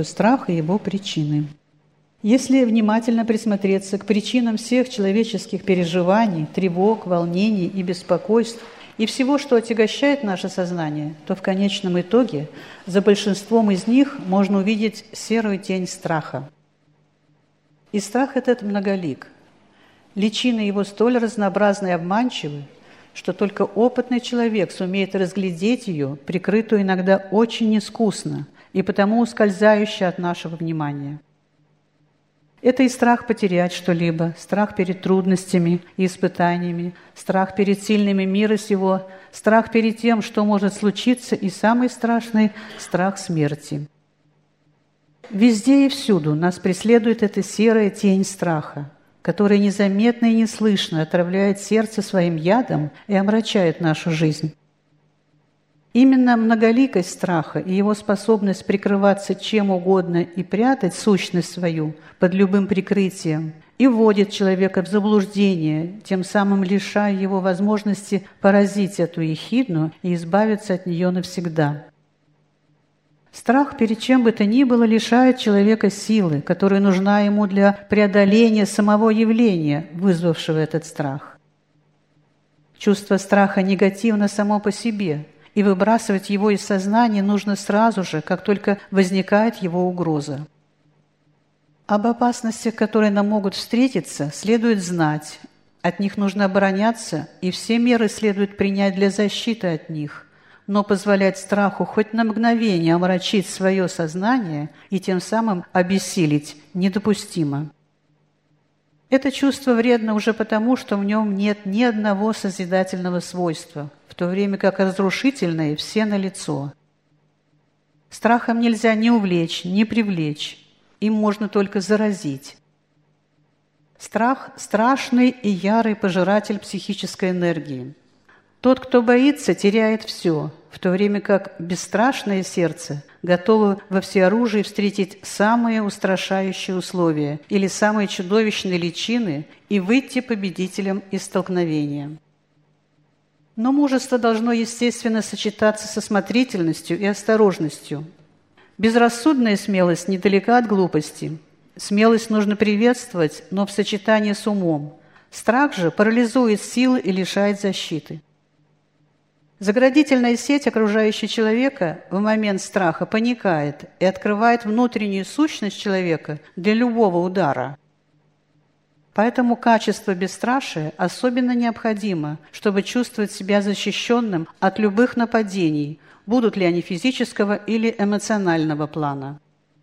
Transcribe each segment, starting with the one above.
что страх и его причины. Если внимательно присмотреться к причинам всех человеческих переживаний, тревог, волнений и беспокойств, и всего, что отягощает наше сознание, то в конечном итоге за большинством из них можно увидеть серую тень страха. И страх этот многолик. Личины его столь разнообразны и обманчивы, что только опытный человек сумеет разглядеть ее, прикрытую иногда очень искусно и потому ускользающую от нашего внимания. Это и страх потерять что-либо, страх перед трудностями и испытаниями, страх перед сильными мира сего, страх перед тем, что может случиться, и самый страшный – страх смерти. Везде и всюду нас преследует эта серая тень страха, которая незаметно и неслышно отравляет сердце своим ядом и омрачает нашу жизнь. Именно многоликость страха и его способность прикрываться чем угодно и прятать сущность свою под любым прикрытием и вводит человека в заблуждение, тем самым лишая его возможности поразить эту ехидну и избавиться от нее навсегда. Страх перед чем бы то ни было лишает человека силы, которая нужна ему для преодоления самого явления, вызвавшего этот страх. Чувство страха негативно само по себе, и выбрасывать его из сознания нужно сразу же, как только возникает его угроза. Об опасностях, которые нам могут встретиться, следует знать, от них нужно обороняться, и все меры следует принять для защиты от них, но позволять страху хоть на мгновение омрачить свое сознание и тем самым обессилить недопустимо. Это чувство вредно уже потому, что в нем нет ни одного созидательного свойства, в то время как разрушительные все налицо. Страхом нельзя ни увлечь, ни привлечь, им можно только заразить. Страх – страшный и ярый пожиратель психической энергии. Тот, кто боится, теряет все, в то время как бесстрашное сердце готово во всеоружии встретить самые устрашающие условия или самые чудовищные личины и выйти победителем из столкновения. Но мужество должно, естественно, сочетаться со осмотрительностью и осторожностью. Безрассудная смелость недалека от глупости. Смелость нужно приветствовать, но в сочетании с умом. Страх же парализует силы и лишает защиты. Заградительная сеть, окружающая человека, в момент страха паникает и открывает внутреннюю сущность человека для любого удара. Поэтому качество бесстрашия особенно необходимо, чтобы чувствовать себя защищенным от любых нападений, будут ли они физического или эмоционального плана.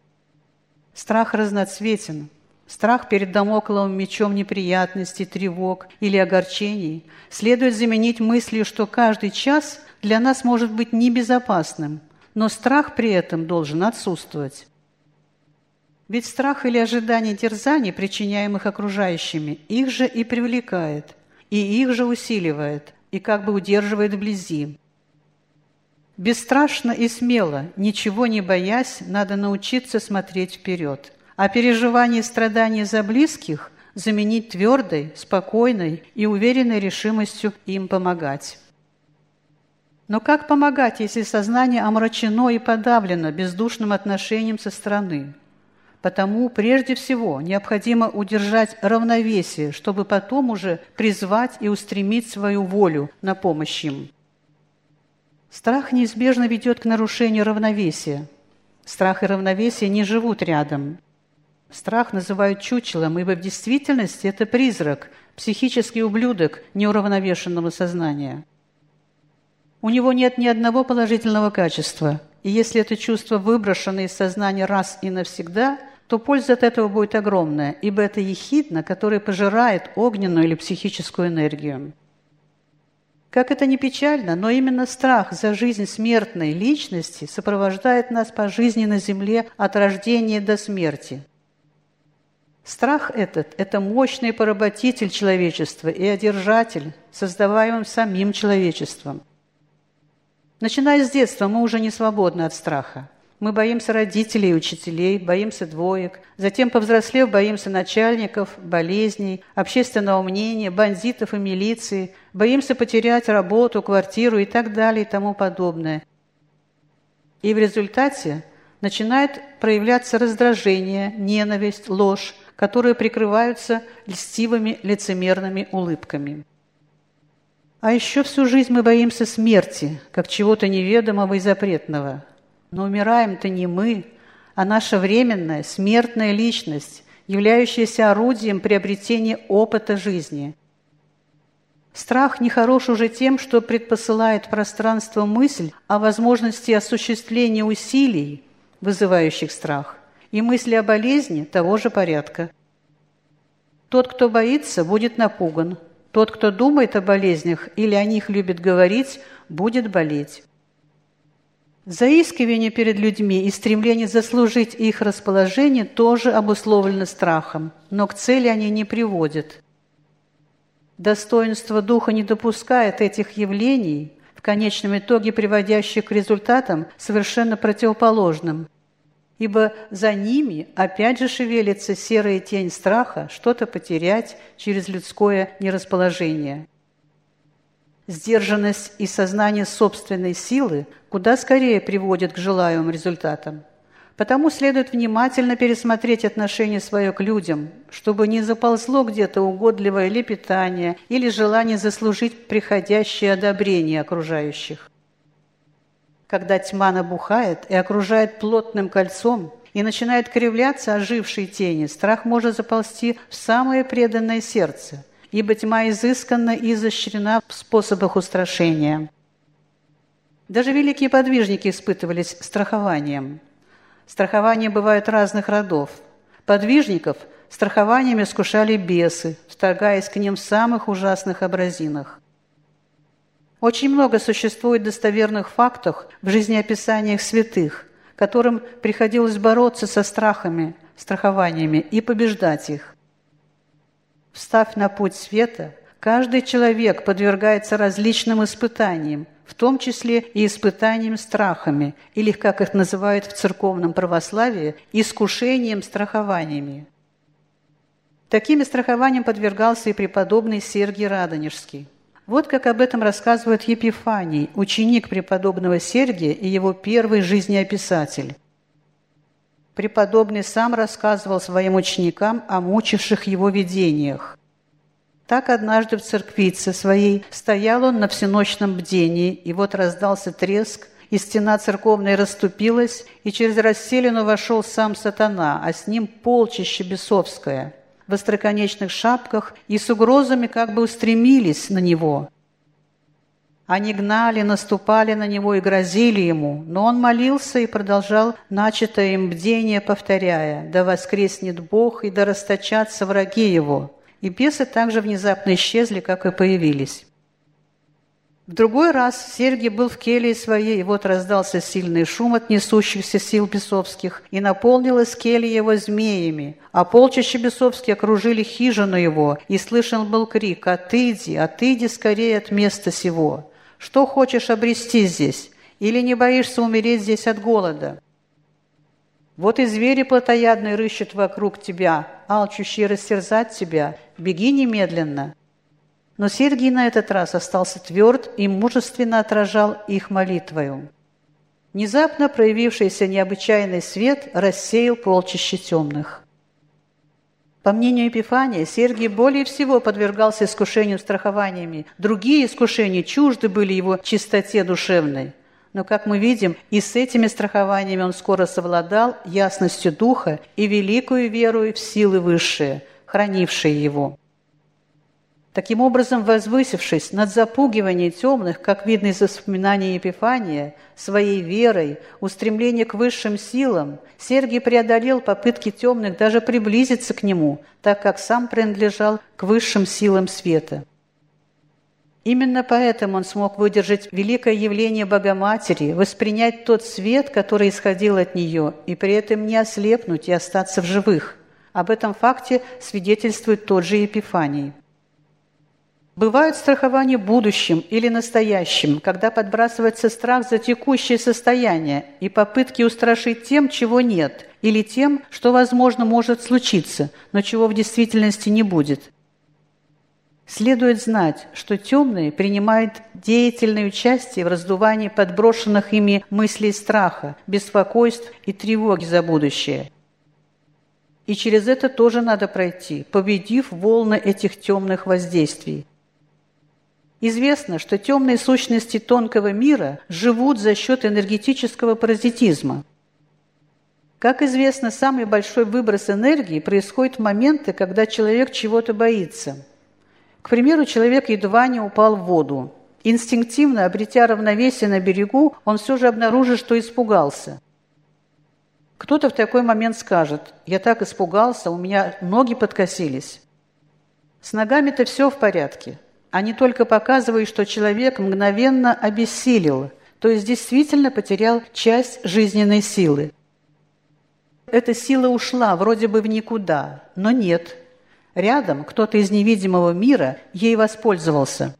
Страх разноцветен. Страх перед дамокловым мечом неприятностей, тревог или огорчений следует заменить мыслью, что каждый час для нас может быть небезопасным, но страх при этом должен отсутствовать. Ведь страх или ожидание терзаний, причиняемых окружающими, их же и привлекает, и их же усиливает, и как бы удерживает вблизи. Бесстрашно и смело, ничего не боясь, надо научиться смотреть вперед, а переживания и страдания за близких заменить твердой, спокойной и уверенной решимостью им помогать. Но как помогать, если сознание омрачено и подавлено бездушным отношением со стороны? Потому прежде всего необходимо удержать равновесие, чтобы потом уже призвать и устремить свою волю на помощь им. Страх неизбежно ведет к нарушению равновесия. Страх и равновесие не живут рядом. Страх называют чучелом, ибо в действительности это призрак, психический ублюдок неуравновешенного сознания. У него нет ни одного положительного качества, и если это чувство выброшено из сознания раз и навсегда, то польза от этого будет огромная, ибо это ехидна, которая пожирает огненную или психическую энергию. Как это ни печально, но именно страх за жизнь смертной личности сопровождает нас по жизни на земле от рождения до смерти. Страх этот – это мощный поработитель человечества и одержатель, создаваемым самим человечеством. Начиная с детства, мы уже не свободны от страха. Мы боимся родителей и учителей, боимся двоек, затем, повзрослев, боимся начальников, болезней, общественного мнения, бандитов и милиции, боимся потерять работу, квартиру и так далее и тому подобное. И в результате начинает проявляться раздражение, ненависть, ложь, которые прикрываются льстивыми лицемерными улыбками. А еще всю жизнь мы боимся смерти, как чего-то неведомого и запретного. Но умираем-то не мы, а наша временная, смертная личность, являющаяся орудием приобретения опыта жизни. Страх нехорош уже тем, что предпосылает пространство мысль о возможности осуществления усилий, вызывающих страх, и мысли о болезни того же порядка. Тот, кто боится, будет напуган. Тот, кто думает о болезнях или о них любит говорить, будет болеть. Заискивание перед людьми и стремление заслужить их расположение тоже обусловлено страхом, но к цели они не приводят. Достоинство духа не допускает этих явлений, в конечном итоге приводящих к результатам совершенно противоположным, ибо за ними опять же шевелится серая тень страха что-то потерять через людское нерасположение. Сдержанность и сознание собственной силы куда скорее приводят к желаемым результатам. Потому следует внимательно пересмотреть отношение свое к людям, чтобы не заползло где-то угодливое лепетание или желание заслужить приходящее одобрение окружающих. Когда тьма набухает и окружает плотным кольцом и начинает кривляться ожившие тени, страх может заползти в самое преданное сердце, ибо тьма изысканна и изощрена в способах устрашения. Даже великие подвижники испытывались страхованием. Страхования бывают разных родов. Подвижников страхованиями искушали бесы, вторгаясь к ним в самых ужасных образинах. Очень много существует достоверных фактов в жизнеописаниях святых, которым приходилось бороться со страхами, страхованиями и побеждать их. Встав на путь света, каждый человек подвергается различным испытаниям, в том числе и испытаниям страхами, или, как их называют в церковном православии, искушением страхованиями. Таким страхованиям подвергался и преподобный Сергий Радонежский. Вот как об этом рассказывает Епифаний, ученик преподобного Сергия и его первый жизнеописатель. Преподобный сам рассказывал своим ученикам о мучивших его видениях. Так однажды в церквице своей стоял он на всеночном бдении, и вот раздался треск, и стена церковная расступилась, и через расселину вошел сам сатана, а с ним полчище бесовское, в остроконечных шапках, и с угрозами как бы устремились на него. Они гнали, наступали на него и грозили ему, но он молился и продолжал начатое им бдение, повторяя: «Да воскреснет Бог, и да расточатся враги его». И бесы также внезапно исчезли, как и появились. В другой раз Сергий был в келье своей, и вот раздался сильный шум от несущихся сил бесовских, и наполнилась келья его змеями, а полчища бесовские окружили хижину его, и слышен был крик: отыди скорее от места сего! Что хочешь обрести здесь? Или не боишься умереть здесь от голода? Вот и звери плотоядные рыщут вокруг тебя, алчущие растерзать тебя. Беги немедленно». Но Сергий на этот раз остался тверд и мужественно отражал их молитвою. Внезапно проявившийся необычайный свет рассеял полчище темных. По мнению Епифания, Сергий более всего подвергался искушению страхованиями. Другие искушения чужды были его чистоте душевной. Но, как мы видим, и с этими страхованиями он скоро совладал ясностью духа и великую верою в силы высшие, хранившие его. Таким образом, возвысившись над запугиванием темных, как видно из воспоминаний Епифания, своей верой, устремление к высшим силам, Сергий преодолел попытки темных даже приблизиться к нему, так как сам принадлежал к высшим силам света. Именно поэтому он смог выдержать великое явление Богоматери, воспринять тот свет, который исходил от нее, и при этом не ослепнуть и остаться в живых. Об этом факте свидетельствует тот же Епифаний. Бывают страхования будущим или настоящим, когда подбрасывается страх за текущее состояние и попытки устрашить тем, чего нет, или тем, что, возможно, может случиться, но чего в действительности не будет. Следует знать, что темные принимают деятельное участие в раздувании подброшенных ими мыслей страха, беспокойств и тревоги за будущее. И через это тоже надо пройти, победив волны этих темных воздействий. Известно, что темные сущности тонкого мира живут за счет энергетического паразитизма. Как известно, самый большой выброс энергии происходит в моменты, когда человек чего-то боится. К примеру, человек едва не упал в воду. Инстинктивно, обретя равновесие на берегу, он все же обнаружит, что испугался. Кто-то в такой момент скажет: «Я так испугался, у меня ноги подкосились». С ногами-то все в порядке. Они только показывают, что человек мгновенно обессилел, то есть действительно потерял часть жизненной силы. Эта сила ушла вроде бы в никуда, но нет. Рядом кто-то из невидимого мира ей воспользовался.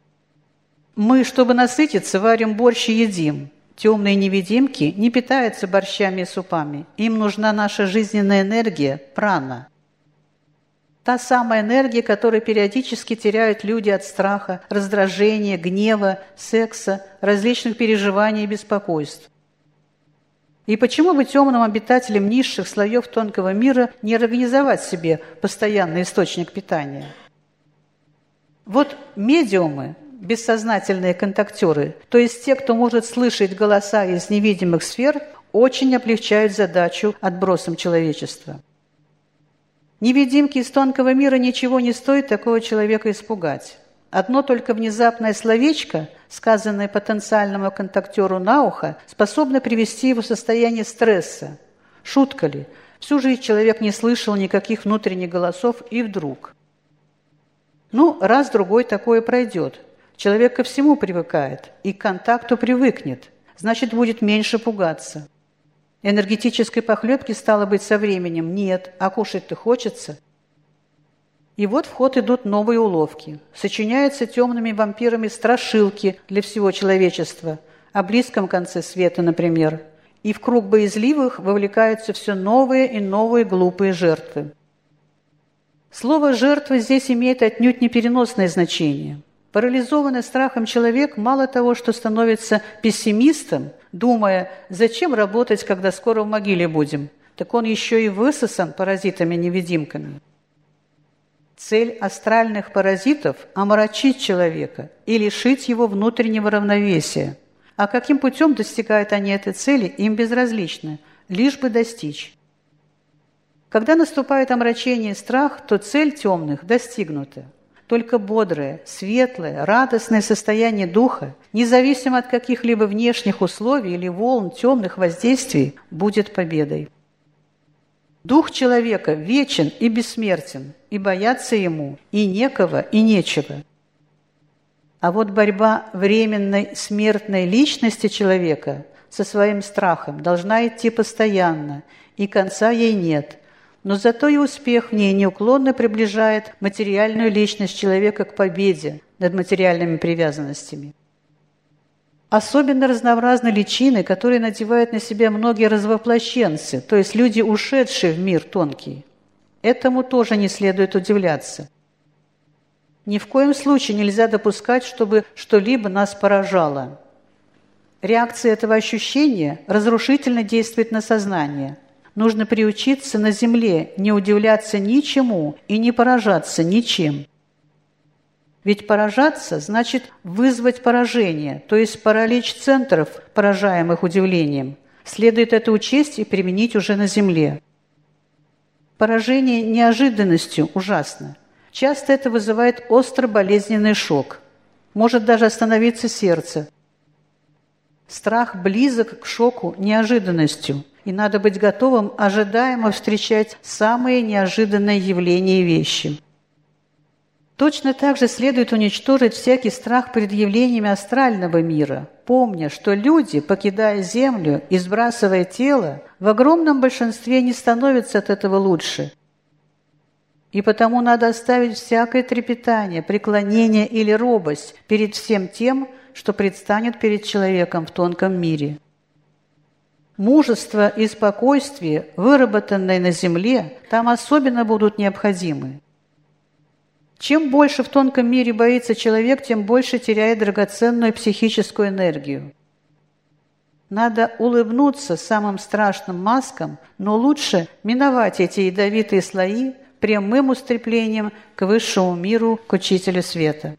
Мы, чтобы насытиться, варим борщ и едим. Темные невидимки не питаются борщами и супами. Им нужна наша жизненная энергия, прана. Та самая энергия, которую периодически теряют люди от страха, раздражения, гнева, секса, различных переживаний и беспокойств. И почему бы темным обитателям низших слоев тонкого мира не организовать себе постоянный источник питания? Вот медиумы, бессознательные контактеры, то есть те, кто может слышать голоса из невидимых сфер, очень облегчают задачу отбросам человечества. Невидимки из тонкого мира ничего не стоит такого человека испугать. Одно только внезапное словечко, сказанное потенциальному контактеру на ухо, способно привести его в состояние стресса. Шутка ли? Всю жизнь человек не слышал никаких внутренних голосов, и вдруг. Раз-другой такое пройдет. Человек ко всему привыкает и к контакту привыкнет, значит, будет меньше пугаться. Энергетической похлебки, стало быть, со временем нет, а кушать-то хочется. И вот в ход идут новые уловки. Сочиняются темными вампирами страшилки для всего человечества, о близком конце света, например. И в круг боязливых вовлекаются все новые и новые глупые жертвы. Слово «жертва» здесь имеет отнюдь не переносное значение. Парализованный страхом человек мало того, что становится пессимистом, думая, зачем работать, когда скоро в могиле будем, так он еще и высосан паразитами-невидимками. Цель астральных паразитов – омрачить человека и лишить его внутреннего равновесия. А каким путем достигают они этой цели, им безразлично, лишь бы достичь. Когда наступает омрачение и страх, то цель темных достигнута. Только бодрое, светлое, радостное состояние духа, независимо от каких-либо внешних условий или волн темных воздействий, будет победой. Дух человека вечен и бессмертен, и бояться ему и некого, и нечего. А вот борьба временной смертной личности человека со своим страхом должна идти постоянно, и конца ей нет. Но зато и успех в ней неуклонно приближает материальную личность человека к победе над материальными привязанностями. Особенно разнообразны личины, которые надевают на себя многие развоплощенцы, то есть люди, ушедшие в мир тонкий. Этому тоже не следует удивляться. Ни в коем случае нельзя допускать, чтобы что-либо нас поражало. Реакция этого ощущения разрушительно действует на сознание. Нужно приучиться на земле не удивляться ничему и не поражаться ничем. Ведь поражаться значит вызвать поражение, то есть паралич центров, поражаемых удивлением. Следует это учесть и применить уже на земле. Поражение неожиданностью ужасно. Часто это вызывает остро болезненный шок. Может даже остановиться сердце. Страх близок к шоку неожиданностью, и надо быть готовым ожидаемо встречать самые неожиданные явления и вещи. Точно так же следует уничтожить всякий страх перед явлениями астрального мира, помня, что люди, покидая Землю и сбрасывая тело, в огромном большинстве не становятся от этого лучше. И потому надо оставить всякое трепетание, преклонение или робость перед всем тем, что предстанет перед человеком в тонком мире. Мужество и спокойствие, выработанные на земле, там особенно будут необходимы. Чем больше в тонком мире боится человек, тем больше теряет драгоценную психическую энергию. Надо улыбнуться самым страшным маскам, но лучше миновать эти ядовитые слои прямым устремлением к высшему миру, к Учителю Света.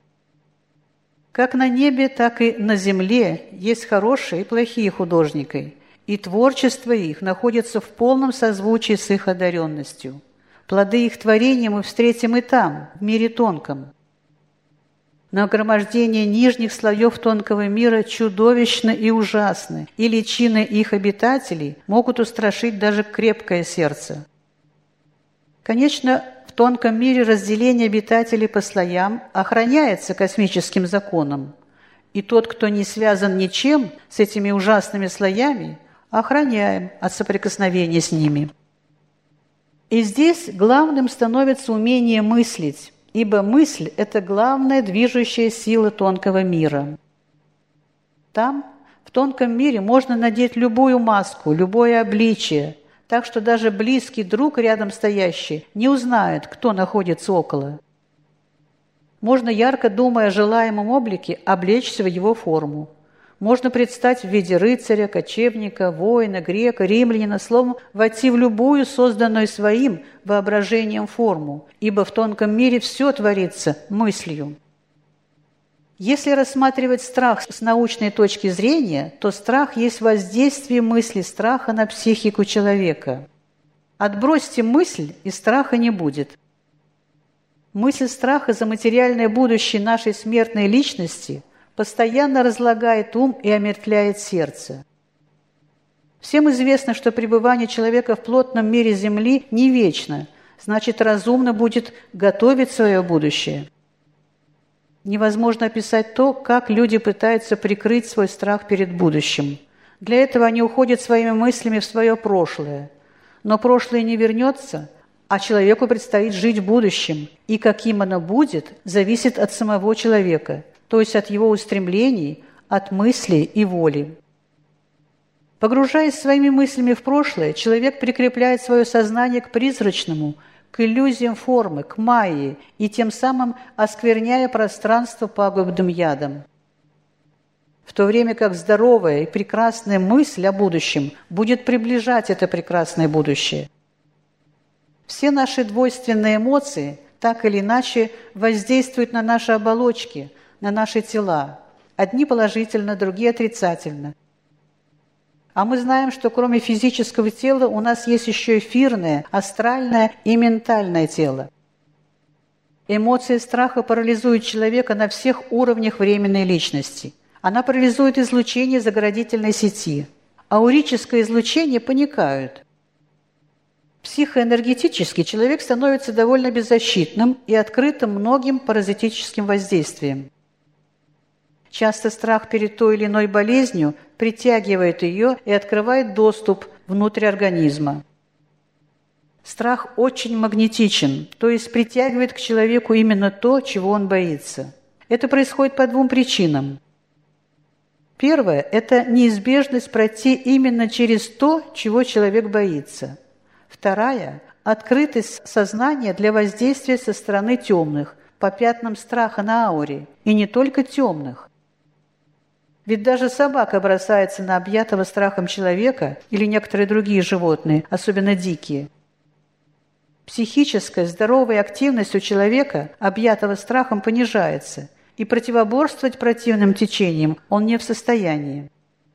Как на небе, так и на земле есть хорошие и плохие художники, и творчество их находится в полном созвучии с их одаренностью. Плоды их творения мы встретим и там, в мире тонком. Нагромождение нижних слоев тонкого мира чудовищно и ужасны, и личины их обитателей могут устрашить даже крепкое сердце. Конечно, в тонком мире разделение обитателей по слоям охраняется космическим законом, и тот, кто не связан ничем с этими ужасными слоями, охраняем от соприкосновения с ними. И здесь главным становится умение мыслить, ибо мысль – это главная движущая сила тонкого мира. Там, в тонком мире, можно надеть любую маску, любое обличие, так что даже близкий друг, рядом стоящий, не узнает, кто находится около. Можно, ярко думая о желаемом облике, облечься в его форму. Можно предстать в виде рыцаря, кочевника, воина, грека, римлянина, словом, войти в любую созданную своим воображением форму, ибо в тонком мире все творится мыслью. Если рассматривать страх с научной точки зрения, то страх есть воздействие мысли страха на психику человека. Отбросьте мысль, и страха не будет. Мысль страха за материальное будущее нашей смертной личности постоянно разлагает ум и омертвляет сердце. Всем известно, что пребывание человека в плотном мире Земли не вечно, значит, разумно будет готовить свое будущее. Невозможно описать то, как люди пытаются прикрыть свой страх перед будущим. Для этого они уходят своими мыслями в свое прошлое. Но прошлое не вернется, а человеку предстоит жить в будущем, и каким оно будет, зависит от самого человека, то есть от его устремлений, от мыслей и воли. Погружаясь своими мыслями в прошлое, человек прикрепляет свое сознание к призрачному, к иллюзиям формы, к майе, и тем самым оскверняя пространство пагубным ядом. В то время как здоровая и прекрасная мысль о будущем будет приближать это прекрасное будущее. Все наши двойственные эмоции так или иначе воздействуют на наши оболочки, на наши тела. Одни положительно, другие отрицательно. А мы знаем, что кроме физического тела у нас есть еще эфирное, астральное и ментальное тело. Эмоция страха парализует человека на всех уровнях временной личности. Она парализует излучение заградительной сети. Аурическое излучение паникают. Психоэнергетически человек становится довольно беззащитным и открытым многим паразитическим воздействиям. Часто страх перед той или иной болезнью притягивает ее и открывает доступ внутрь организма. Страх очень магнетичен, то есть притягивает к человеку именно то, чего он боится. Это происходит по двум причинам. Первое – это неизбежность пройти именно через то, чего человек боится. Вторая – открытость сознания для воздействия со стороны темных, по пятнам страха на ауре, и не только темных. Ведь даже собака бросается на объятого страхом человека или некоторые другие животные, особенно дикие. Психическая здоровая активность у человека, объятого страхом, понижается, и противоборствовать противным течениям он не в состоянии.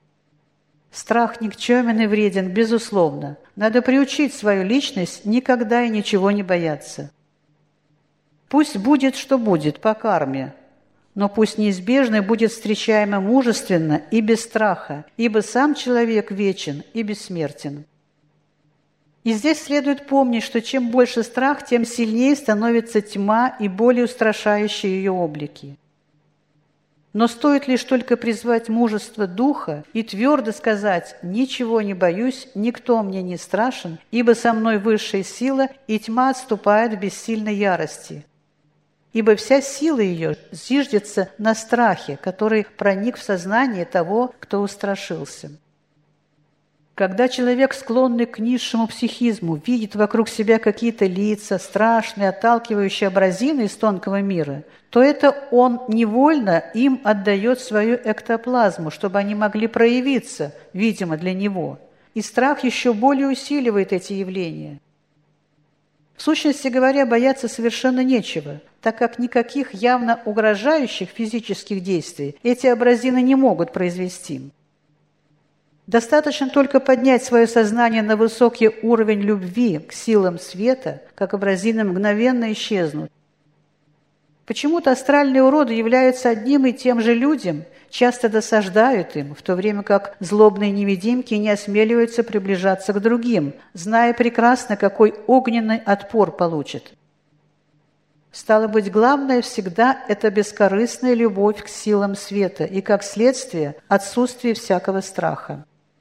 Страх никчемен и вреден, безусловно. Надо приучить свою личность никогда и ничего не бояться. Пусть будет, что будет, по карме, но пусть неизбежно будет встречаемо мужественно и без страха, ибо сам человек вечен и бессмертен. И здесь следует помнить, что чем больше страх, тем сильнее становится тьма и более устрашающие ее облики. Но стоит лишь только призвать мужество духа и твердо сказать «ничего не боюсь, никто мне не страшен, ибо со мной высшая сила, и тьма отступает в бессильной ярости». Ибо вся сила ее зиждется на страхе, который проник в сознание того, кто устрашился. Когда человек, склонный к низшему психизму, видит вокруг себя какие-то лица, страшные, отталкивающие образины из тонкого мира, то это он невольно им отдает свою эктоплазму, чтобы они могли проявиться, видимо, для него. И страх еще более усиливает эти явления. В сущности говоря, бояться совершенно нечего, так как никаких явно угрожающих физических действий эти образины не могут произвести. Достаточно только поднять свое сознание на высокий уровень любви к силам света, как образины мгновенно исчезнут. Почему-то астральные уроды являются одним и тем же людям, часто досаждают им, в то время как злобные невидимки не осмеливаются приближаться к другим, зная прекрасно, какой огненный отпор получат. Стало быть, главное всегда – это бескорыстная любовь к силам света и, как следствие, отсутствие всякого страха.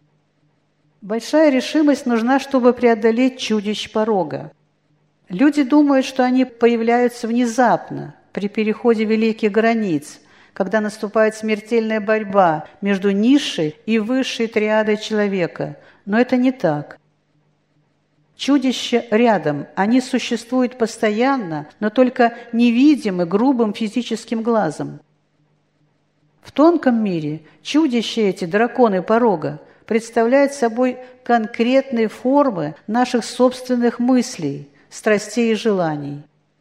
Большая решимость нужна, чтобы преодолеть чудищ порога. Люди думают, что они появляются внезапно, при переходе великих границ, когда наступает смертельная борьба между низшей и высшей триадой человека. Но это не так. Чудища рядом, они существуют постоянно, но только невидимы грубым физическим глазом. В тонком мире чудища эти, драконы порога, представляют собой конкретные формы наших собственных мыслей, страстей и желаний.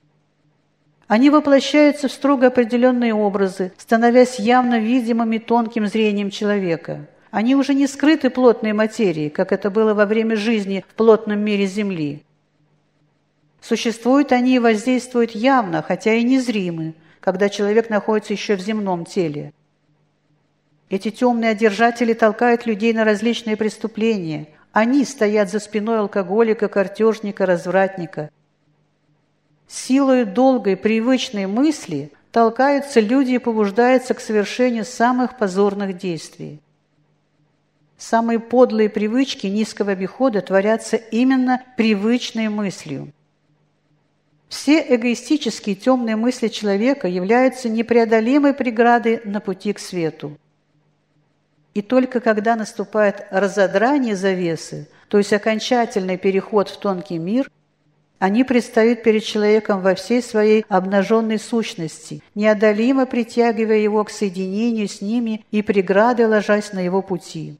Они воплощаются в строго определенные образы, становясь явно видимыми тонким зрением человека. Они уже не скрыты плотной материей, как это было во время жизни в плотном мире Земли. Существуют они и воздействуют явно, хотя и незримы, когда человек находится еще в земном теле. Эти темные одержатели толкают людей на различные преступления. Они стоят за спиной алкоголика, картежника, развратника. Силою долгой, привычной мысли толкаются люди и побуждаются к совершению самых позорных действий. Самые подлые привычки низкого обихода творятся именно привычной мыслью. Все эгоистические темные мысли человека являются непреодолимой преградой на пути к свету. И только когда наступает разодрание завесы, то есть окончательный переход в тонкий мир, они предстают перед человеком во всей своей обнаженной сущности, неодолимо притягивая его к соединению с ними и преградой ложась на его пути.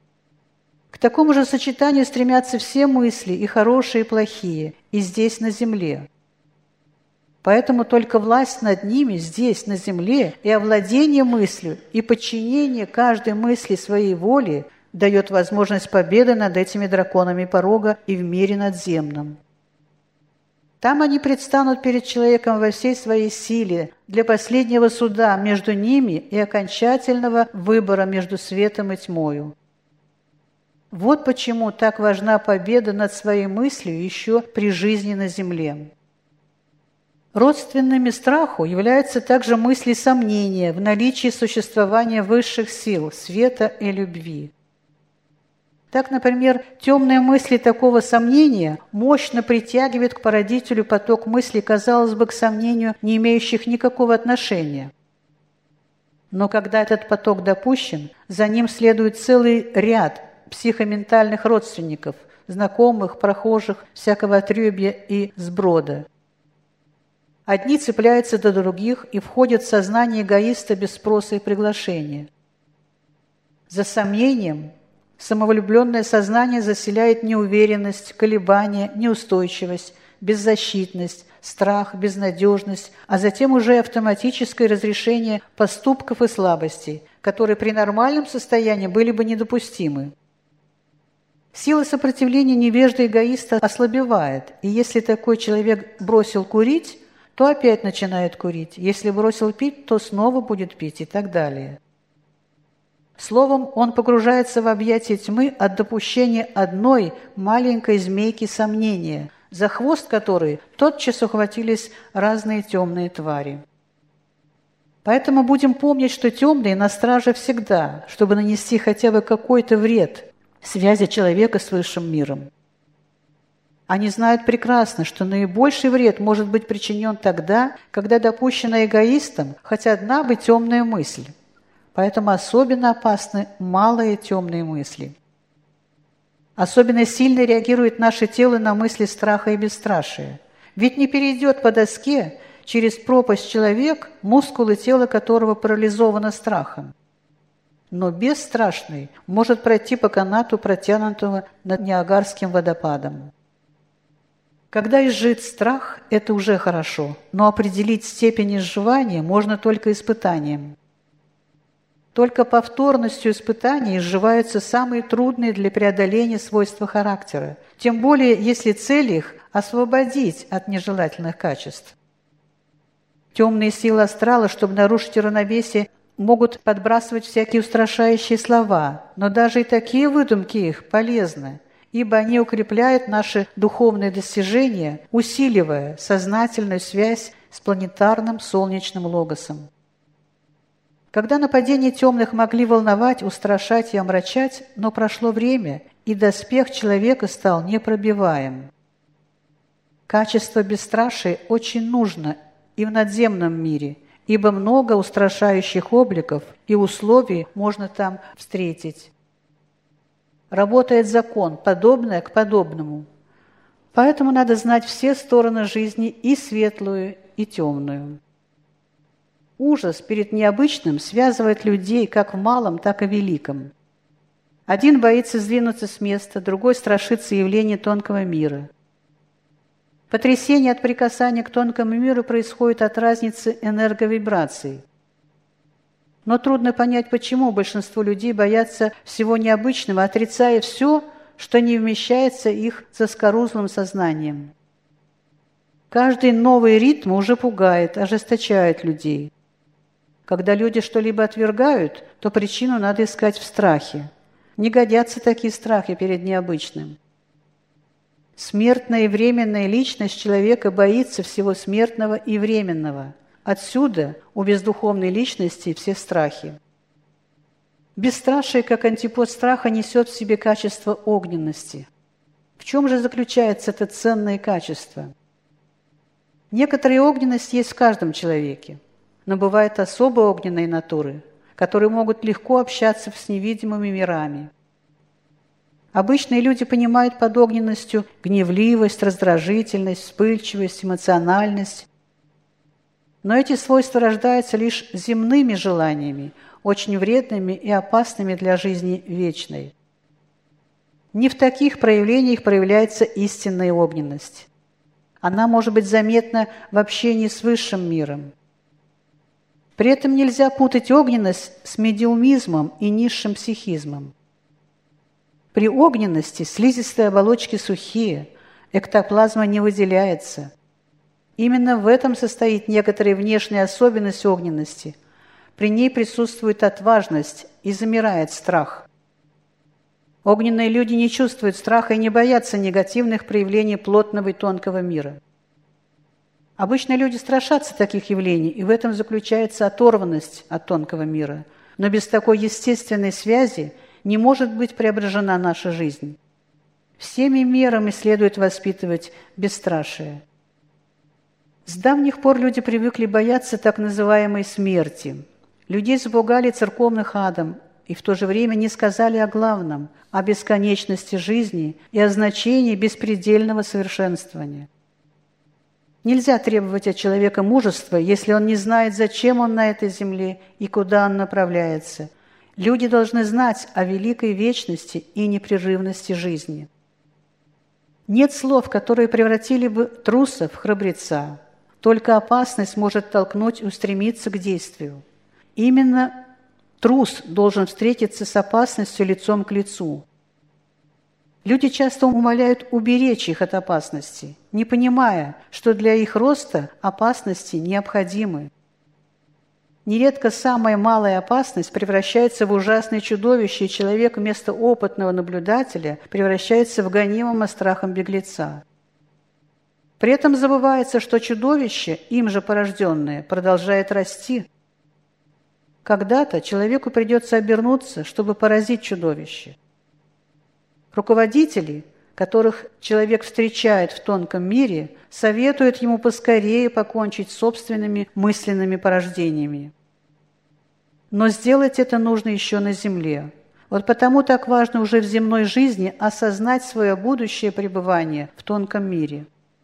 К такому же сочетанию стремятся все мысли, и хорошие, и плохие, и здесь, на земле. Поэтому только власть над ними здесь, на земле, и овладение мыслью, и подчинение каждой мысли своей воле дает возможность победы над этими драконами порога и в мире надземном. Там они предстанут перед человеком во всей своей силе для последнего суда между ними и окончательного выбора между светом и тьмою. Вот почему так важна победа над своей мыслью еще при жизни на земле. Родственными страху являются также мысли сомнения в наличии существования высших сил, света и любви. Так, например, темные мысли такого сомнения мощно притягивают к породителю поток мыслей, казалось бы, к сомнению, не имеющих никакого отношения. Но когда этот поток допущен, за ним следует целый ряд психоментальных родственников, знакомых, прохожих, всякого отребья и сброда. Одни цепляются до других и входят в сознание эгоиста без спроса и приглашения. За сомнением самовлюбленное сознание заселяет неуверенность, колебания, неустойчивость, беззащитность, страх, безнадежность, а затем уже автоматическое разрешение поступков и слабостей, которые при нормальном состоянии были бы недопустимы. Сила сопротивления невежды эгоиста ослабевает, и если такой человек бросил курить, то опять начинает курить. Если бросил пить, то снова будет пить и так далее. Словом, он погружается в объятия тьмы от допущения одной маленькой змейки сомнения, за хвост которой тотчас ухватились разные темные твари. Поэтому будем помнить, что темные на страже всегда, чтобы нанести хотя бы какой-то вред связи человека с высшим миром. Они знают прекрасно, что наибольший вред может быть причинен тогда, когда допущена эгоистом хоть одна бы темная мысль. Поэтому особенно опасны малые темные мысли. Особенно сильно реагирует наше тело на мысли страха и бесстрашия. Ведь не перейдет по доске через пропасть человек, мускулы тела которого парализованы страхом. Но бесстрашный может пройти по канату, протянутого над Ниагарским водопадом. Когда изжит страх, это уже хорошо, но определить степень изживания можно только испытанием. Только повторностью испытаний изживаются самые трудные для преодоления свойства характера, тем более если цель их – освободить от нежелательных качеств. Темные силы астрала, чтобы нарушить равновесие, могут подбрасывать всякие устрашающие слова, но даже и такие выдумки их полезны, ибо они укрепляют наши духовные достижения, усиливая сознательную связь с планетарным солнечным логосом. Когда нападения темных могли волновать, устрашать и омрачать, но прошло время, и доспех человека стал непробиваем. Качество бесстрашия очень нужно и в надземном мире, ибо много устрашающих обликов и условий можно там встретить. Работает закон, подобное к подобному. Поэтому надо знать все стороны жизни, и светлую, и темную. Ужас перед необычным связывает людей как в малом, так и в великом. Один боится сдвинуться с места, другой страшится явления тонкого мира. Потрясение от прикасания к тонкому миру происходит от разницы энерговибраций. Но трудно понять, почему большинство людей боятся всего необычного, отрицая все, что не вмещается их заскорузлым сознанием. Каждый новый ритм уже пугает, ожесточает людей. Когда люди что-либо отвергают, то причину надо искать в страхе. Не годятся такие страхи перед необычным. Смертная и временная личность человека боится всего смертного и временного. Отсюда у бездуховной личности все страхи. Бесстрашие, как антипод страха, несет в себе качество огненности. В чем же заключается это ценное качество? Некоторая огненность есть в каждом человеке, но бывают особо огненные натуры, которые могут легко общаться с невидимыми мирами. Обычные люди понимают под огненностью гневливость, раздражительность, вспыльчивость, эмоциональность. Но эти свойства рождаются лишь земными желаниями, очень вредными и опасными для жизни вечной. Не в таких проявлениях проявляется истинная огненность. Она может быть заметна в общении с высшим миром. При этом нельзя путать огненность с медиумизмом и низшим психизмом. При огненности слизистые оболочки сухие, эктоплазма не выделяется. Именно в этом состоит некоторая внешняя особенность огненности. При ней присутствует отважность и замирает страх. Огненные люди не чувствуют страха и не боятся негативных проявлений плотного и тонкого мира. Обычно люди страшатся таких явлений, и в этом заключается оторванность от тонкого мира. Но без такой естественной связи не может быть преображена наша жизнь. Всеми мерами следует воспитывать бесстрашие. С давних пор люди привыкли бояться так называемой смерти. Людей запугали церковных адом и в то же время не сказали о главном, о бесконечности жизни и о значении беспредельного совершенствования. Нельзя требовать от человека мужества, если он не знает, зачем он на этой земле и куда он направляется. Люди должны знать о великой вечности и непрерывности жизни. Нет слов, которые превратили бы труса в храбреца. Только опасность может толкнуть и устремиться к действию. Именно трус должен встретиться с опасностью лицом к лицу. Люди часто умоляют уберечь их от опасности, не понимая, что для их роста опасности необходимы. Нередко самая малая опасность превращается в ужасное чудовище, и человек вместо опытного наблюдателя превращается в гонимого страхом беглеца. При этом забывается, что чудовище, им же порожденное, продолжает расти. Когда-то человеку придется обернуться, чтобы поразить чудовище. Руководители, которых человек встречает в тонком мире, советуют ему поскорее покончить с собственными мысленными порождениями. Но сделать это нужно еще на земле. Вот потому так важно уже в земной жизни осознать свое будущее пребывание в тонком мире.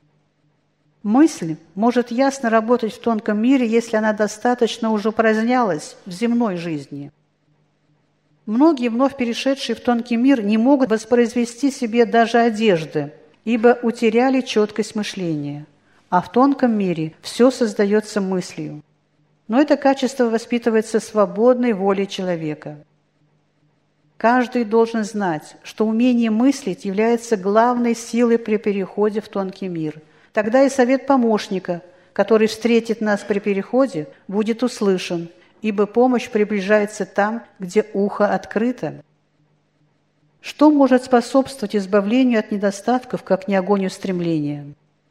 Мысль может ясно работать в тонком мире, если она достаточно уже упразднялась в земной жизни. Многие, вновь перешедшие в тонкий мир, не могут воспроизвести себе даже одежды, ибо утеряли четкость мышления. А в тонком мире все создается мыслью. Но это качество воспитывается свободной волей человека. Каждый должен знать, что умение мыслить является главной силой при переходе в тонкий мир. Тогда и совет помощника, который встретит нас при переходе, будет услышан, ибо помощь приближается там, где ухо открыто. Что может способствовать избавлению от недостатков, как не огонь устремления?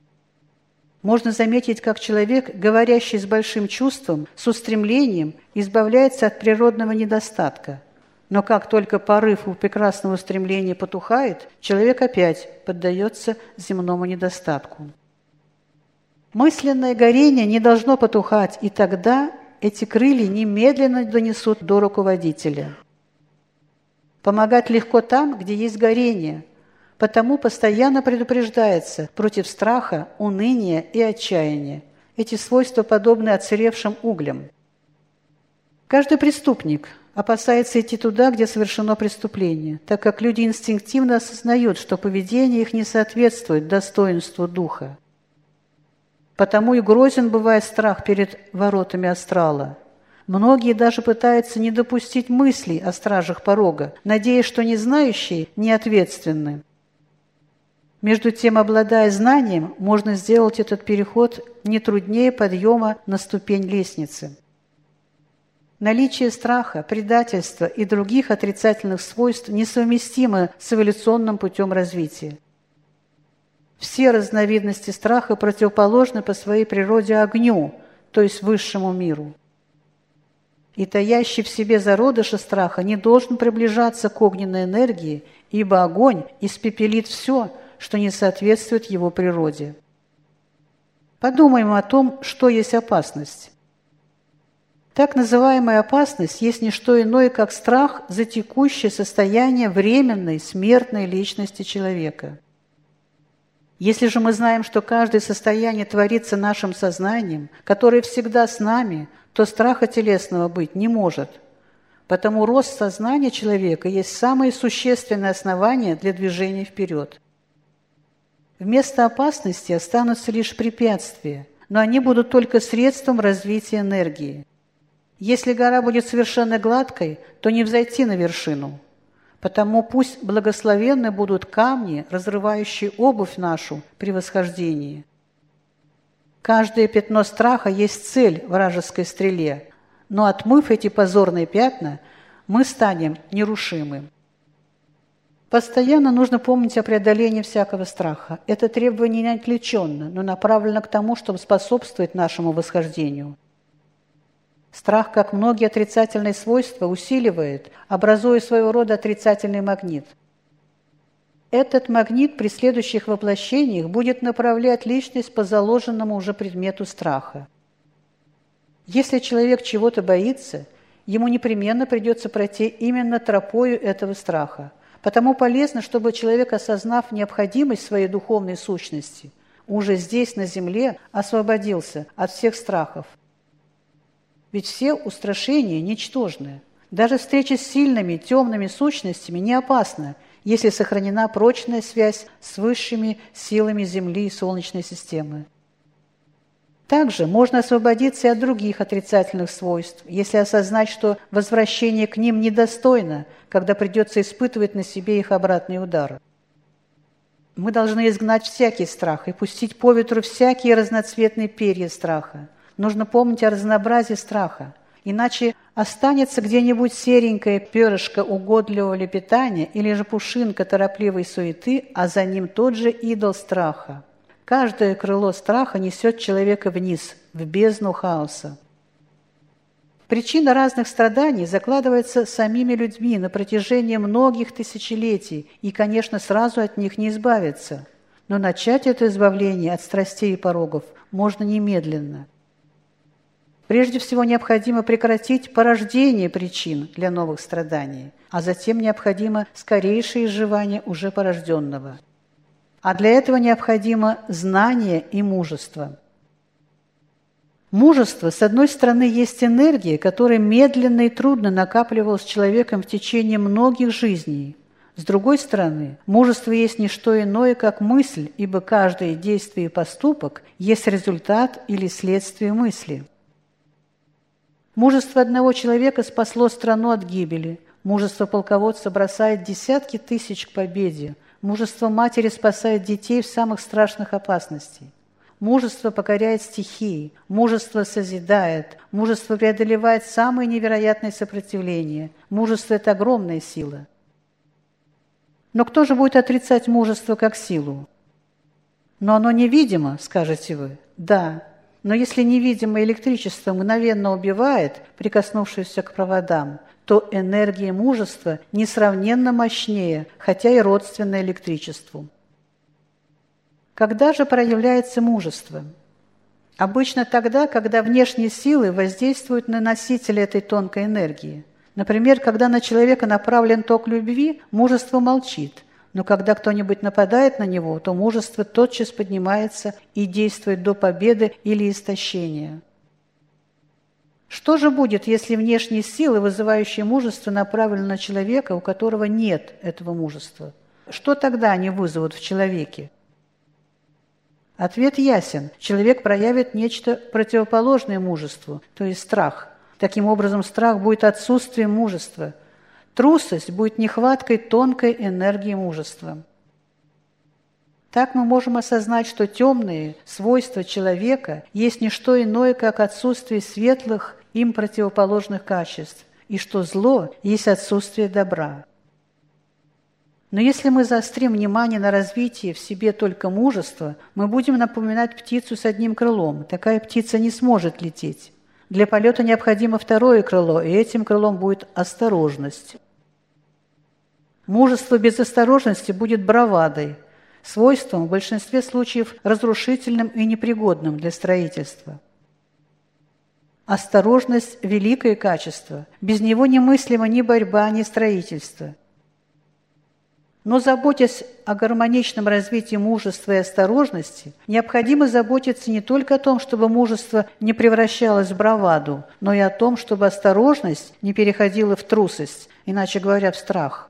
Можно заметить, как человек, говорящий с большим чувством, с устремлением, избавляется от природного недостатка. Но как только порыв у прекрасного устремления потухает, человек опять поддается земному недостатку. Мысленное горение не должно потухать, и тогда эти крылья немедленно донесут до руководителя. Помогать легко там, где есть горение, потому постоянно предупреждается против страха, уныния и отчаяния. Эти свойства подобны отсыревшим углям. Каждый преступник опасается идти туда, где совершено преступление, так как люди инстинктивно осознают, что поведение их не соответствует достоинству духа. Потому и грозен бывает страх перед воротами астрала. Многие даже пытаются не допустить мыслей о стражах порога, надеясь, что незнающие не ответственны. Между тем, обладая знанием, можно сделать этот переход не труднее подъема на ступень лестницы. Наличие страха, предательства и других отрицательных свойств несовместимо с эволюционным путем развития. Все разновидности страха противоположны по своей природе огню, то есть высшему миру. И таящий в себе зародыша страха не должен приближаться к огненной энергии, ибо огонь испепелит все, что не соответствует его природе. Подумаем о том, что есть опасность. Так называемая опасность есть не что иное, как страх за текущее состояние временной смертной личности человека. Если же мы знаем, что каждое состояние творится нашим сознанием, которое всегда с нами, то страха телесного быть не может. Потому рост сознания человека есть самое существенное основание для движения вперед. Вместо опасности останутся лишь препятствия, но они будут только средством развития энергии. Если гора будет совершенно гладкой, то не взойти на вершину. Потому пусть благословенны будут камни, разрывающие обувь нашу при восхождении. Каждое пятно страха есть цель вражеской стреле, но отмыв эти позорные пятна, мы станем нерушимы. Постоянно нужно помнить о преодолении всякого страха. Это требование не отвлеченно, но направлено к тому, чтобы способствовать нашему восхождению. Страх, как многие отрицательные свойства, усиливает, образуя своего рода отрицательный магнит. Этот магнит при следующих воплощениях будет направлять личность по заложенному уже предмету страха. Если человек чего-то боится, ему непременно придется пройти именно тропою этого страха. Потому полезно, чтобы человек, осознав необходимость своей духовной сущности, уже здесь, на земле, освободился от всех страхов. Ведь все устрашения ничтожны. Даже встреча с сильными, темными сущностями не опасна, если сохранена прочная связь с высшими силами Земли и Солнечной системы. Также можно освободиться и от других отрицательных свойств, если осознать, что возвращение к ним недостойно, когда придется испытывать на себе их обратный удар. Мы должны изгнать всякий страх и пустить по ветру всякие разноцветные перья страха. Нужно помнить о разнообразии страха, иначе останется где-нибудь серенькое перышко угодливого лепетания или же пушинка торопливой суеты, а за ним тот же идол страха. Каждое крыло страха несет человека вниз, в бездну хаоса. Причина разных страданий закладывается самими людьми на протяжении многих тысячелетий, и, конечно, сразу от них не избавиться. Но начать это избавление от страстей и порогов можно немедленно. Прежде всего необходимо прекратить порождение причин для новых страданий, а затем необходимо скорейшее изживание уже порожденного. А для этого необходимо знание и мужество. Мужество, с одной стороны, есть энергия, которая медленно и трудно накапливалась человеком в течение многих жизней. С другой стороны, мужество есть не что иное, как мысль, ибо каждое действие и поступок есть результат или следствие мысли. Мужество одного человека спасло страну от гибели. Мужество полководца бросает десятки тысяч к победе. Мужество матери спасает детей в самых страшных опасностях. Мужество покоряет стихии, мужество созидает, мужество преодолевает самые невероятные сопротивления. Мужество – это огромная сила. Но кто же будет отрицать мужество как силу? Но оно невидимо, скажете вы. Да, но если невидимое электричество мгновенно убивает, прикоснувшись к проводам, то энергия мужества несравненно мощнее, хотя и родственна электричеству. Когда же проявляется мужество? Обычно тогда, когда внешние силы воздействуют на носителя этой тонкой энергии. Например, когда на человека направлен ток любви, мужество молчит, но когда кто-нибудь нападает на него, то мужество тотчас поднимается и действует до победы или истощения. Что же будет, если внешние силы, вызывающие мужество, направлены на человека, у которого нет этого мужества? Что тогда они вызовут в человеке? Ответ ясен. Человек проявит нечто противоположное мужеству, то есть страх. Таким образом, страх будет отсутствием мужества. Трусость будет нехваткой тонкой энергии мужества. Так мы можем осознать, что темные свойства человека есть не что иное, как отсутствие светлых им противоположных качеств, и что зло есть отсутствие добра. Но если мы заострим внимание на развитии в себе только мужества, мы будем напоминать птицу с одним крылом. Такая птица не сможет лететь. Для полета необходимо второе крыло, и этим крылом будет осторожность. Мужество без осторожности будет бравадой, свойством в большинстве случаев разрушительным и непригодным для строительства. Осторожность – великое качество. Без него немыслима ни борьба, ни строительство. Но, заботясь о гармоничном развитии мужества и осторожности, необходимо заботиться не только о том, чтобы мужество не превращалось в браваду, но и о том, чтобы осторожность не переходила в трусость, иначе говоря, в страх.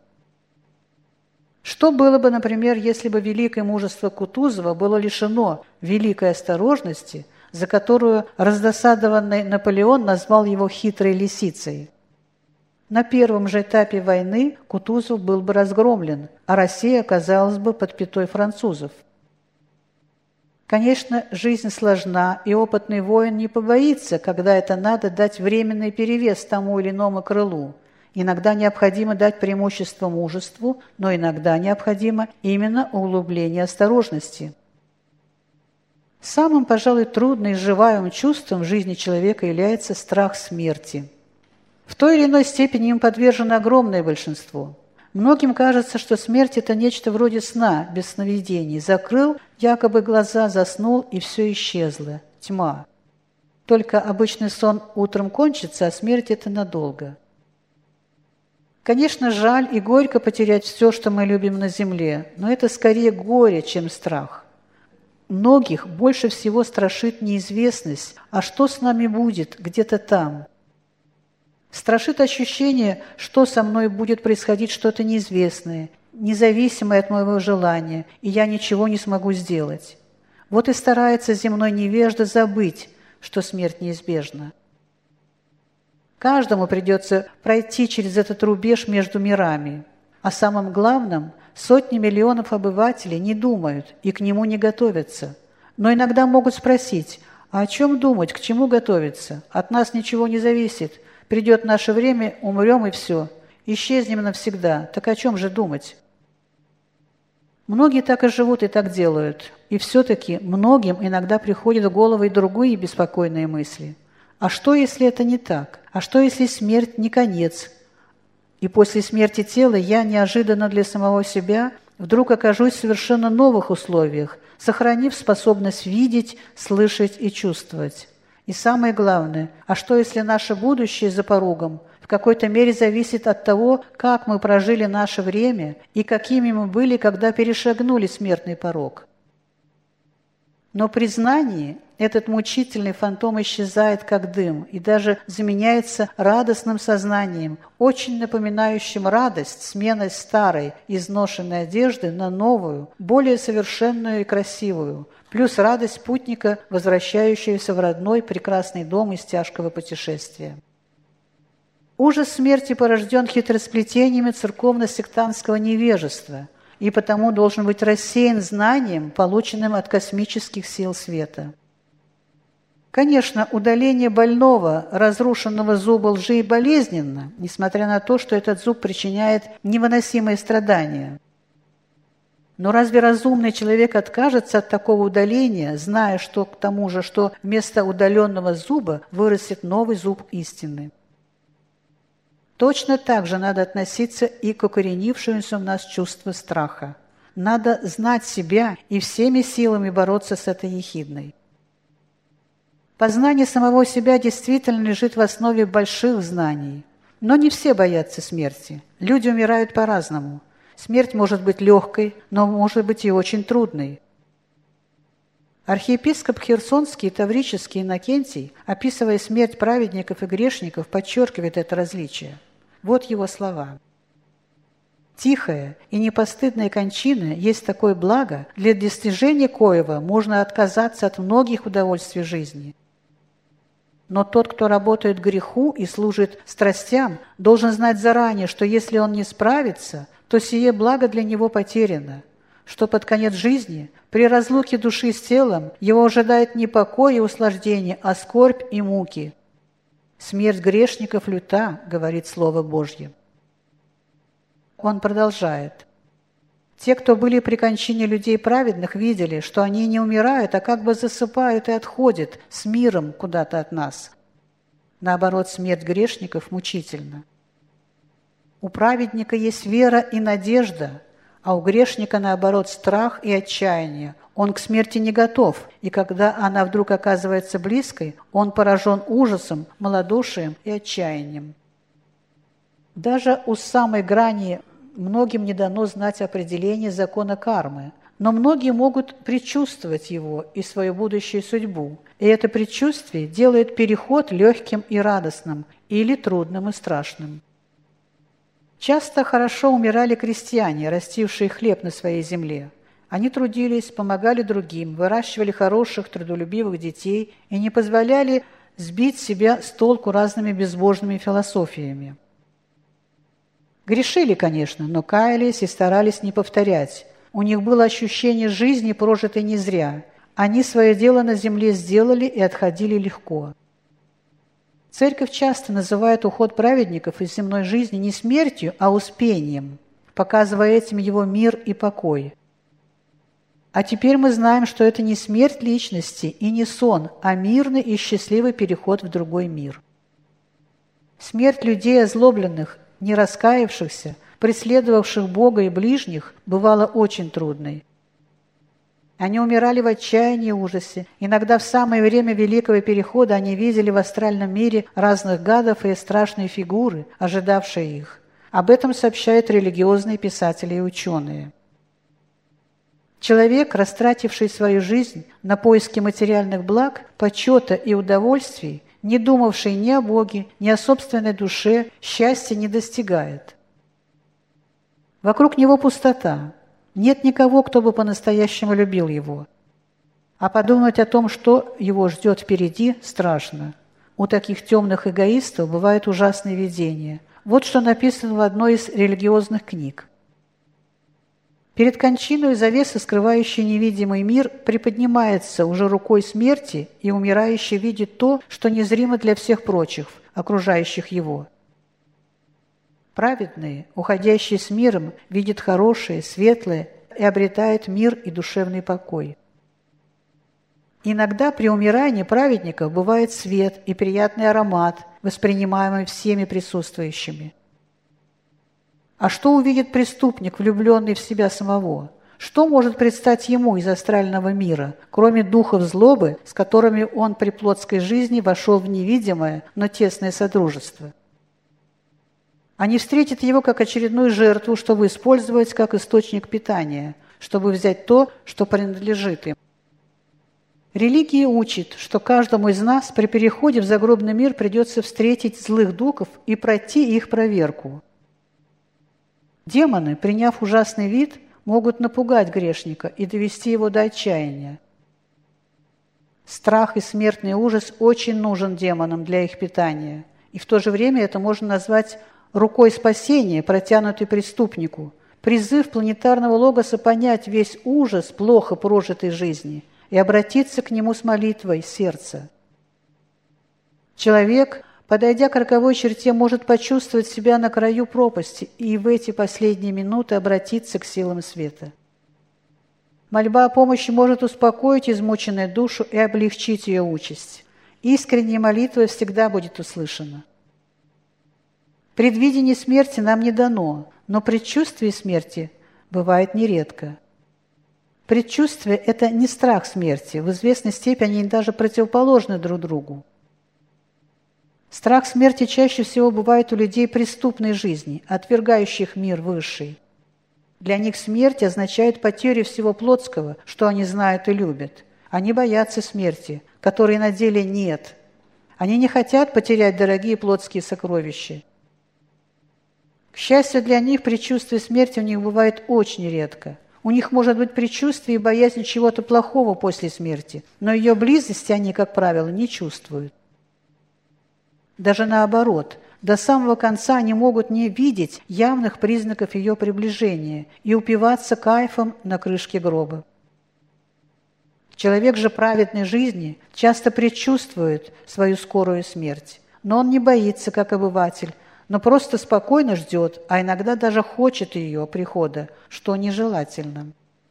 Что было бы, например, если бы великое мужество Кутузова было лишено великой осторожности, за которую раздосадованный Наполеон назвал его хитрой лисицей? На первом же этапе войны Кутузов был бы разгромлен, а Россия оказалась бы под пятой французов. Конечно, жизнь сложна, и опытный воин не побоится, когда это надо дать временный перевес тому или иному крылу. Иногда необходимо дать преимущество мужеству, но иногда необходимо именно углубление осторожности. Самым, пожалуй, трудным и изживаемым чувством в жизни человека является страх смерти. В той или иной степени им подвержено огромное большинство. Многим кажется, что смерть – это нечто вроде сна, без сновидений. Закрыл якобы глаза, заснул, и все исчезло. Тьма. Только обычный сон утром кончится, а смерть – это надолго. Конечно, жаль и горько потерять все, что мы любим на земле, но это скорее горе, чем страх. Многих больше всего страшит неизвестность, а что с нами будет где-то там? Страшит ощущение, что со мной будет происходить что-то неизвестное, независимое от моего желания, и я ничего не смогу сделать. Вот и старается земной невежда забыть, что смерть неизбежна. Каждому придется пройти через этот рубеж между мирами. А самым главным, сотни миллионов обывателей не думают и к нему не готовятся. Но иногда могут спросить, а о чем думать, к чему готовиться? От нас ничего не зависит. Придет наше время, умрем и все. Исчезнем навсегда. Так о чем же думать? Многие так и живут и так делают. И все-таки многим иногда приходят в голову и другие беспокойные мысли. А что, если это не так? А что, если смерть не конец? И после смерти тела я неожиданно для самого себя вдруг окажусь в совершенно новых условиях, сохранив способность видеть, слышать и чувствовать. И самое главное, а что если наше будущее за порогом в какой-то мере зависит от того, как мы прожили наше время и какими мы были, когда перешагнули смертный порог? Но при знании этот мучительный фантом исчезает, как дым, и даже заменяется радостным сознанием, очень напоминающим радость сменой старой, изношенной одежды на новую, более совершенную и красивую, плюс радость путника, возвращающегося в родной прекрасный дом из тяжкого путешествия. Ужас смерти порожден хитросплетениями церковно-сектантского невежества и потому должен быть рассеян знанием, полученным от космических сил света. Конечно, удаление больного, разрушенного зуба лжи болезненно, несмотря на то, что этот зуб причиняет невыносимые страдания. Но разве разумный человек откажется от такого удаления, зная, что к тому же, что вместо удаленного зуба вырастет новый зуб истины? Точно так же надо относиться и к укоренившемуся в нас чувству страха. Надо знать себя и всеми силами бороться с этой ехидной. Познание самого себя действительно лежит в основе больших знаний. Но не все боятся смерти. Люди умирают по-разному. Смерть может быть легкой, но может быть и очень трудной. Архиепископ Херсонский и Таврический Иннокентий, описывая смерть праведников и грешников, подчеркивает это различие. Вот его слова. «Тихая и непостыдная кончина есть такое благо, для достижения коего можно отказаться от многих удовольствий жизни. Но тот, кто работает греху и служит страстям, должен знать заранее, что если он не справится, то сие благо для него потеряно, что под конец жизни, при разлуке души с телом, его ожидает не покой и услаждение, а скорбь и муки. Смерть грешников люта, говорит Слово Божье». Он продолжает. «Те, кто были при кончине людей праведных, видели, что они не умирают, а как бы засыпают и отходят с миром куда-то от нас. Наоборот, смерть грешников мучительна. У праведника есть вера и надежда, а у грешника, наоборот, страх и отчаяние. Он к смерти не готов, и когда она вдруг оказывается близкой, он поражен ужасом, малодушием и отчаянием. Даже у самой грани многим не дано знать определение закона кармы, но многие могут предчувствовать его и свою будущую судьбу, и это предчувствие делает переход легким и радостным, или трудным и страшным. Часто хорошо умирали крестьяне, растившие хлеб на своей земле. Они трудились, помогали другим, выращивали хороших, трудолюбивых детей и не позволяли сбить себя с толку разными безбожными философиями. Грешили, конечно, но каялись и старались не повторять. У них было ощущение жизни, прожитой не зря. Они свое дело на земле сделали и отходили легко. Церковь часто называет уход праведников из земной жизни не смертью, а успением, показывая этим его мир и покой. А теперь мы знаем, что это не смерть личности и не сон, а мирный и счастливый переход в другой мир. Смерть людей озлобленных, не раскаявшихся, преследовавших Бога и ближних, бывала очень трудной. Они умирали в отчаянии и ужасе. Иногда в самое время Великого Перехода они видели в астральном мире разных гадов и страшные фигуры, ожидавшие их. Об этом сообщают религиозные писатели и ученые. Человек, растративший свою жизнь на поиски материальных благ, почета и удовольствий, не думавший ни о Боге, ни о собственной душе, счастья не достигает. Вокруг него пустота. Нет никого, кто бы по-настоящему любил его. А подумать о том, что его ждет впереди, страшно. У таких темных эгоистов бывают ужасные видения. Вот что написано в одной из религиозных книг. Перед кончиной завеса, скрывающая невидимый мир, приподнимается уже рукой смерти, и умирающий видит то, что незримо для всех прочих, окружающих его. Праведные, уходящие с миром, видят хорошее, светлое и обретают мир и душевный покой. Иногда при умирании праведников бывает свет и приятный аромат, воспринимаемый всеми присутствующими. А что увидит преступник, влюбленный в себя самого? Что может предстать ему из астрального мира, кроме духов злобы, с которыми он при плотской жизни вошел в невидимое, но тесное содружество? Они встретят его как очередную жертву, чтобы использовать как источник питания, чтобы взять то, что принадлежит им. Религия учит, что каждому из нас при переходе в загробный мир придется встретить злых духов и пройти их проверку. Демоны, приняв ужасный вид, могут напугать грешника и довести его до отчаяния. Страх и смертный ужас очень нужен демонам для их питания, и в то же время это можно назвать рукой спасения, протянутой преступнику, призыв планетарного логоса понять весь ужас плохо прожитой жизни и обратиться к нему с молитвой сердца. Человек, подойдя к роковой черте, может почувствовать себя на краю пропасти и в эти последние минуты обратиться к силам света. Мольба о помощи может успокоить измученную душу и облегчить ее участь. Искренняя молитва всегда будет услышана. Предвидение смерти нам не дано, но предчувствие смерти бывает нередко. Предчувствие – это не страх смерти, в известной степени они даже противоположны друг другу. Страх смерти чаще всего бывает у людей преступной жизни, отвергающих мир высший. Для них смерть означает потерю всего плотского, что они знают и любят. Они боятся смерти, которой на деле нет. Они не хотят потерять дорогие плотские сокровища. К счастью для них, предчувствие смерти у них бывает очень редко. У них может быть предчувствие и боязнь чего-то плохого после смерти, но ее близости они, как правило, не чувствуют. Даже наоборот, до самого конца они могут не видеть явных признаков ее приближения и упиваться кайфом на крышке гроба. Человек же праведной жизни часто предчувствует свою скорую смерть, но он не боится, как обыватель, но просто спокойно ждет, а иногда даже хочет ее прихода, что нежелательно.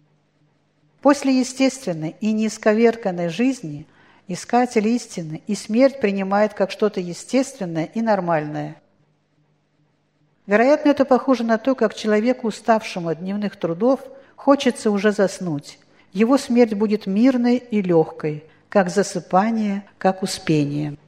После естественной и неисковерканной жизни искатель истины и смерть принимает как что-то естественное и нормальное. Вероятно, это похоже на то, как человеку, уставшему от дневных трудов, хочется уже заснуть. Его смерть будет мирной и легкой, как засыпание, как успение.